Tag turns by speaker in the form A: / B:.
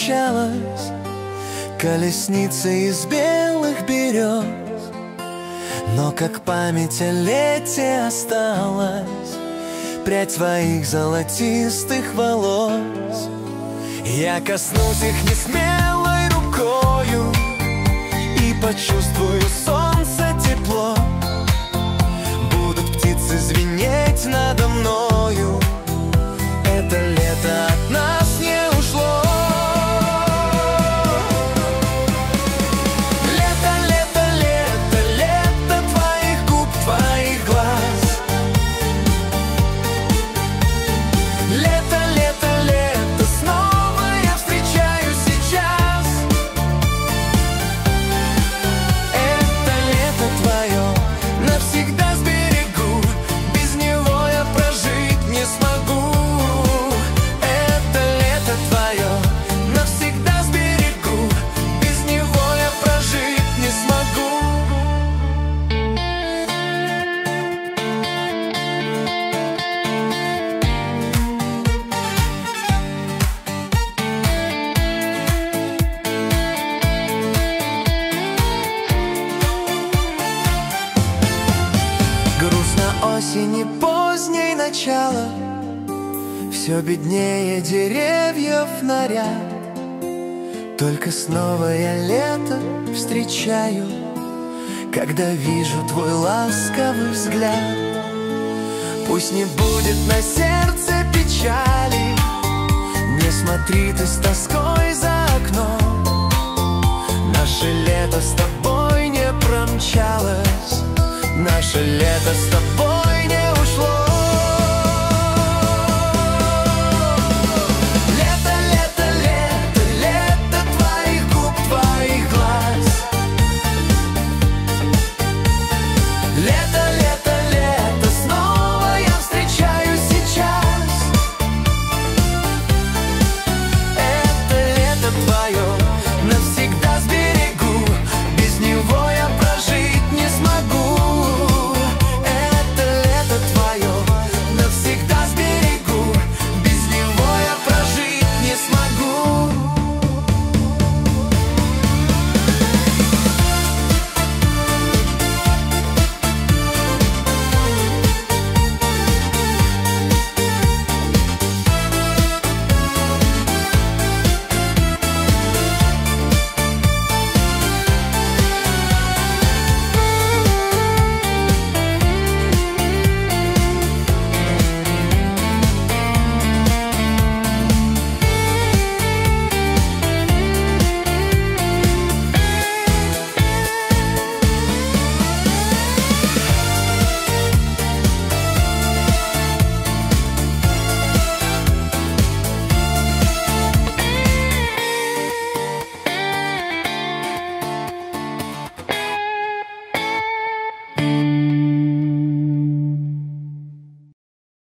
A: мчалась колесница из белых берез. Но как память о лете осталась прядь твоих золотистых волос. Я коснусь их несмелой рукою и почувствую солнце тепло. Будут птицы звенеть надо мною. Это лето от нас не ушло. Лето, лето, лето, лето твоих губ, твоих глаз. Лето, лето, лето, снова я встречаю сейчас. Это лето твое навсегда сберегу, без него я прожить не смогу. Осени поздней начало, все беднее деревьев наряд. Только снова я лето встречаю, когда вижу твой ласковый взгляд. Пусть не будет на сердце печали, не смотри ты с тоской за окном. Наше лето с тобой не промчалось, наше лето с тобой